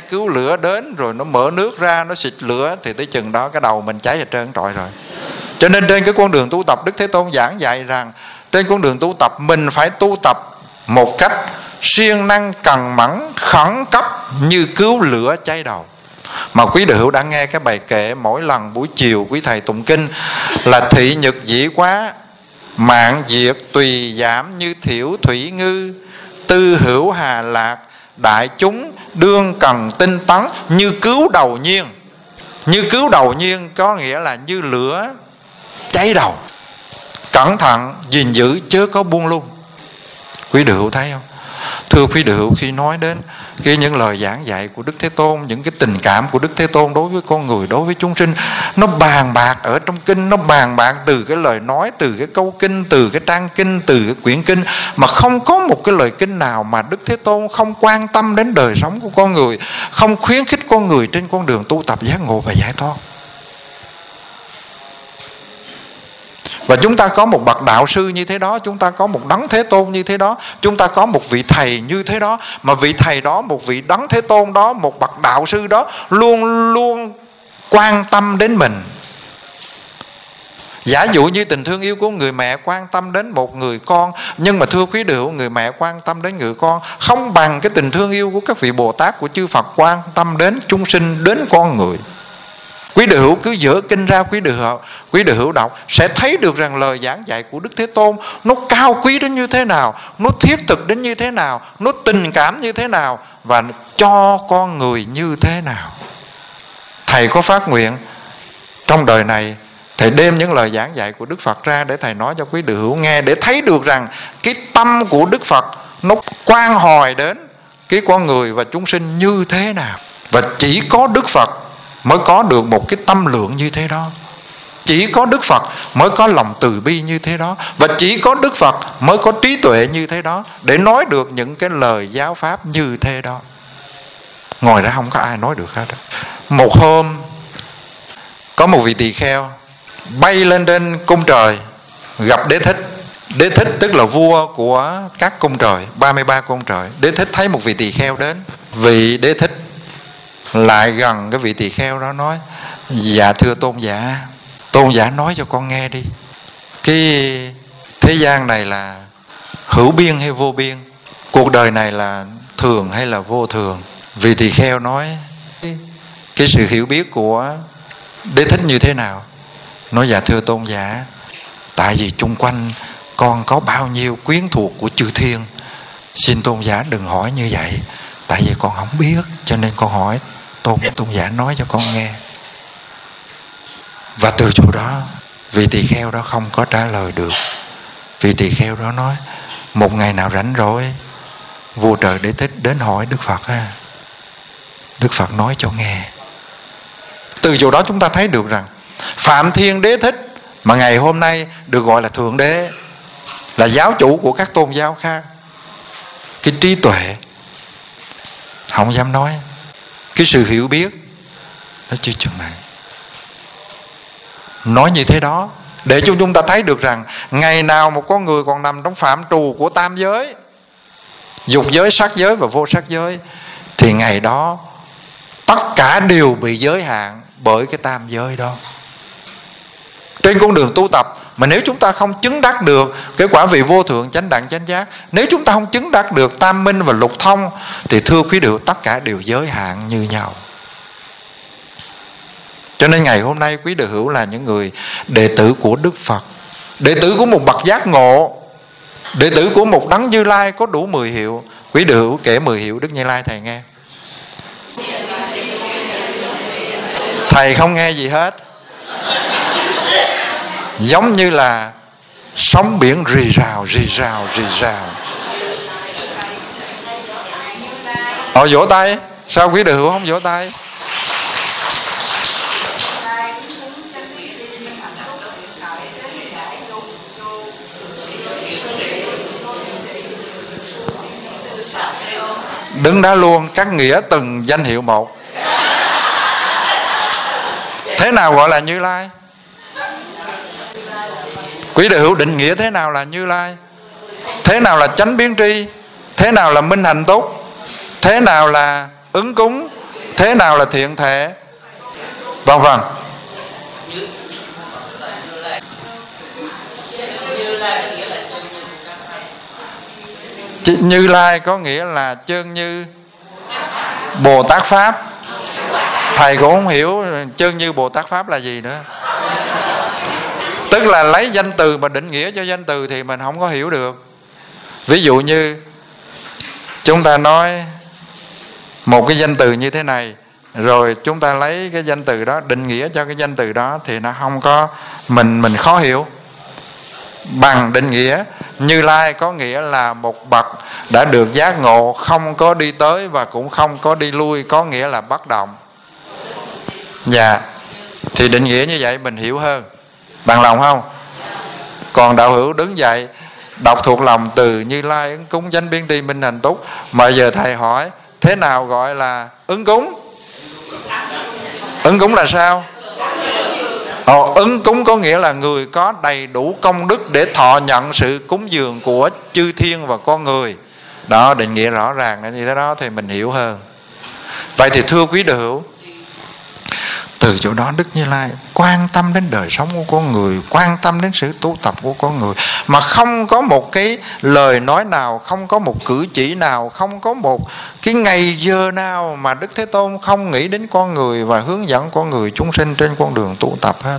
cứu lửa đến rồi nó mở nước ra, nó xịt lửa, thì tới chừng đó cái đầu mình cháy hết trơn trọi rồi. Cho nên trên cái con đường tu tập, Đức Thế Tôn giảng dạy rằng trên con đường tu tập mình phải tu tập một cách siêng năng, cần mẫn, khẩn cấp như cứu lửa cháy đầu. Mà quý đệ hữu đã nghe cái bài kệ mỗi lần buổi chiều quý thầy tụng kinh là thị nhật dĩ quá, mạng diệt tùy giảm như thiểu thủy ngư, tư hữu hà lạc, đại chúng đương cần tinh tấn như cứu đầu nhiên. Như cứu đầu nhiên có nghĩa là như lửa cháy đầu. Cẩn thận gìn giữ chớ có buông lung. Quý đệ hữu thấy không? Thưa quý đệ hữu, khi nói đến những lời giảng dạy của Đức Thế Tôn, những cái tình cảm của Đức Thế Tôn đối với con người, đối với chúng sinh, nó bàn bạc ở trong kinh, nó bàn bạc từ cái lời nói, từ cái câu kinh, từ cái trang kinh, từ cái quyển kinh, mà không có một cái lời kinh nào mà Đức Thế Tôn không quan tâm đến đời sống của con người, không khuyến khích con người trên con đường tu tập giác ngộ và giải thoát. Và chúng ta có một bậc đạo sư như thế đó, chúng ta có một đấng Thế Tôn như thế đó, chúng ta có một vị thầy như thế đó, mà vị thầy đó, một vị đấng Thế Tôn đó, một bậc đạo sư đó luôn luôn quan tâm đến mình. Giả dụ như tình thương yêu của người mẹ quan tâm đến một người con, nhưng mà thưa quý đệ hữu, người mẹ quan tâm đến người con không bằng cái tình thương yêu của các vị Bồ Tát, của chư Phật quan tâm đến chúng sinh, đến con người. Quý đệ hữu cứ dở kinh ra, quý đệ hữu đọc sẽ thấy được rằng lời giảng dạy của Đức Thế Tôn nó cao quý đến như thế nào, nó thiết thực đến như thế nào, nó tình cảm như thế nào, và cho con người như thế nào. Thầy có phát nguyện trong đời này thầy đem những lời giảng dạy của Đức Phật ra để thầy nói cho quý đệ hữu nghe, để thấy được rằng cái tâm của Đức Phật nó quan hồi đến cái con người và chúng sinh như thế nào. Và chỉ có Đức Phật mới có được một cái tâm lượng như thế đó. Chỉ có Đức Phật mới có lòng từ bi như thế đó. Và chỉ có Đức Phật mới có trí tuệ như thế đó để nói được những cái lời giáo pháp như thế đó. Ngoài ra không có ai nói được hết. Một hôm có một vị tỳ kheo bay lên trên cung trời gặp Đế Thích. Đế Thích tức là vua của các cung trời, 33 cung trời. Đế Thích thấy một vị tỳ kheo đến. Vị Đế Thích lại gần cái vị tỳ kheo đó nói: dạ thưa tôn giả, tôn giả nói cho con nghe đi, cái thế gian này là hữu biên hay vô biên, cuộc đời này là thường hay là vô thường. Vị tỳ kheo nói cái sự hiểu biết của Đế Thích như thế nào. Nói: dạ thưa tôn giả, tại vì chung quanh con có bao nhiêu quyến thuộc của chư thiên, xin tôn giả đừng hỏi như vậy, tại vì con không biết, cho nên con hỏi tôn giả nói cho con nghe. Và từ chỗ đó vị tỳ kheo đó không có trả lời được. Vị tỳ kheo đó nói: một ngày nào rảnh rỗi, vua trời Đế Thích đến hỏi Đức Phật ha, Đức Phật nói cho nghe. Từ chỗ đó chúng ta thấy được rằng Phạm Thiên Đế Thích mà ngày hôm nay được gọi là Thượng Đế, là giáo chủ của các tôn giáo khác, cái trí tuệ không dám nói, cái sự hiểu biết nó chưa chừng này. Nói như thế đó để cho chúng ta thấy được rằng ngày nào một con người còn nằm trong phạm trù của tam giới, dục giới, sắc giới và vô sắc giới, thì ngày đó tất cả đều bị giới hạn bởi cái tam giới đó. Trên con đường tu tập mà nếu chúng ta không chứng đắc được cái quả vị vô thượng chánh đẳng chánh giác, nếu chúng ta không chứng đắc được tam minh và lục thông, thì thưa quý đệ, tất cả đều giới hạn như nhau. Cho nên ngày hôm nay quý đệ hữu là những người đệ tử của Đức Phật, đệ tử của một bậc giác ngộ, đệ tử của một đấng Như Lai có đủ 10 hiệu. Quý đệ hữu kể 10 hiệu Đức Như Lai thầy nghe. Thầy không nghe gì hết. Giống như là sóng biển rì rào, rì rào, rì rào. Họ vỗ tay. Sao quý đệ hữu không vỗ tay? Đứng đó luôn, cắt nghĩa từng danh hiệu một. Thế nào gọi là Như Lai? Quý đệ hữu định nghĩa thế nào là Như Lai? Thế nào là chánh biến tri? Thế nào là minh hạnh túc? Thế nào là ứng cúng? Thế nào là thiện thể? Vâng vâng. Như Lai có nghĩa là chân như Bồ Tát Pháp. Thầy cũng không hiểu chân như Bồ Tát Pháp là gì nữa. Tức là lấy danh từ mà định nghĩa cho danh từ thì mình không có hiểu được. Ví dụ như chúng ta nói một cái danh từ như thế này, rồi chúng ta lấy cái danh từ đó định nghĩa cho cái danh từ đó thì nó không có, mình khó hiểu. Bằng định nghĩa, Như Lai có nghĩa là một bậc đã được giác ngộ, không có đi tới và cũng không có đi lui, có nghĩa là bất động. Dạ, thì định nghĩa như vậy mình hiểu hơn. Bằng lòng không? Còn đạo hữu đứng dậy đọc thuộc lòng từ Như Lai ứng cúng chánh biến tri minh hành túc, mà giờ thầy hỏi thế nào gọi là ứng cúng? Ứng cúng là sao? Ứng cúng có nghĩa là người có đầy đủ công đức để thọ nhận sự cúng dường của chư thiên và con người. Đó, định nghĩa rõ ràng như thế đó thì mình hiểu hơn. Vậy thì thưa quý đạo hữu, từ chỗ đó Đức Như Lai quan tâm đến đời sống của con người, quan tâm đến sự tu tập của con người, mà không có một cái lời nói nào, không có một cử chỉ nào, không có một cái ngày giờ nào mà Đức Thế Tôn không nghĩ đến con người và hướng dẫn con người chúng sinh trên con đường tu tập hết.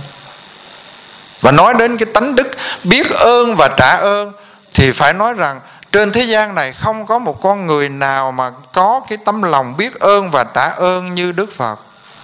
Và nói đến cái tánh đức biết ơn và trả ơn thì phải nói rằng trên thế gian này không có một con người nào mà có cái tấm lòng biết ơn và trả ơn như Đức Phật.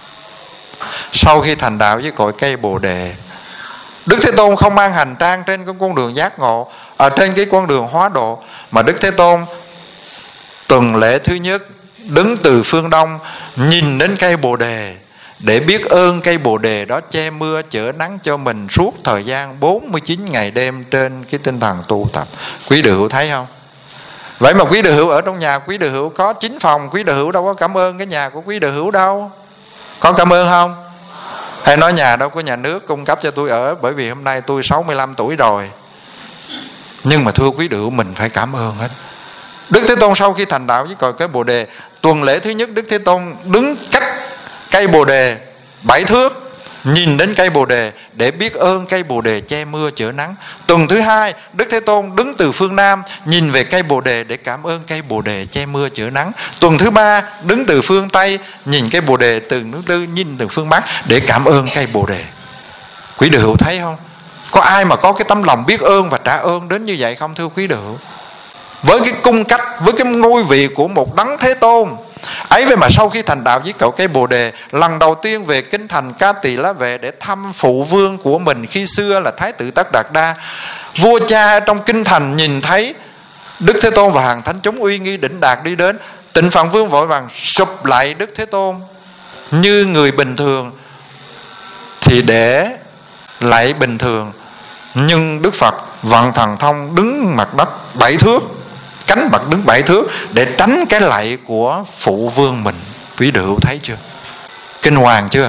Sau khi thành đạo với cội cây Bồ Đề, Đức Thế Tôn không mang hành trang trên cái con đường giác ngộ, ở trên cái con đường hóa độ, mà Đức Thế Tôn tuần lễ thứ nhất đứng từ phương đông nhìn đến cây Bồ Đề để biết ơn cây Bồ Đề đó che mưa chở nắng cho mình suốt thời gian 49 ngày đêm trên cái tinh thần tu tập. Quý đạo hữu thấy không? Vậy mà quý đạo hữu ở trong nhà quý đạo hữu có 9 phòng, quý đạo hữu đâu có cảm ơn cái nhà của quý đạo hữu đâu. Có cảm ơn không? Hay nói nhà đâu có nhà nước cung cấp cho tôi ở, bởi vì hôm nay tôi 65 tuổi rồi. Nhưng mà thưa quý đạo hữu, mình phải cảm ơn hết. Đức Thế Tôn sau khi thành đạo với cội cây Bồ Đề, tuần lễ thứ nhất Đức Thế Tôn đứng cách cây Bồ Đề 7 thước, nhìn đến cây Bồ Đề để biết ơn cây Bồ Đề che mưa chở nắng. Tuần thứ hai Đức Thế Tôn đứng từ phương Nam nhìn về cây Bồ Đề để cảm ơn cây Bồ Đề che mưa chở nắng. Tuần thứ ba đứng từ phương Tây nhìn cây Bồ Đề, từ nước tư nhìn từ phương Bắc để cảm ơn cây Bồ Đề. Quý đạo hữu thấy không? Có ai mà có cái tấm lòng biết ơn và trả ơn đến như vậy không thưa quý đạo hữu? Với cái cung cách, với cái ngôi vị của một đấng Thế Tôn ấy vậy mà sau khi thành đạo với cội cây Bồ Đề, lần đầu tiên về kinh thành Ca Tỳ La Vệ để thăm phụ vương của mình khi xưa là Thái tử Tất Đạt Đa. Vua cha trong kinh thành nhìn thấy Đức Thế Tôn và hàng thánh chúng uy nghi đỉnh đạt đi đến, Tịnh Phạn Vương vội vàng sụp lạy Đức Thế Tôn. Như người bình thường thì để lạy bình thường, nhưng Đức Phật vận thần thông đứng mặt đất 7 thước, cánh mặt đứng 7 thước để tránh cái lạy của phụ vương mình. Quý đạo hữu thấy chưa? Kinh hoàng chưa?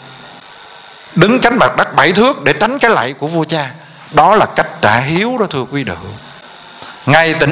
Đứng cánh mặt đất 7 thước để tránh cái lạy của vua cha. Đó là cách trả hiếu đó thưa quý đạo hữu. Ngày Tịnh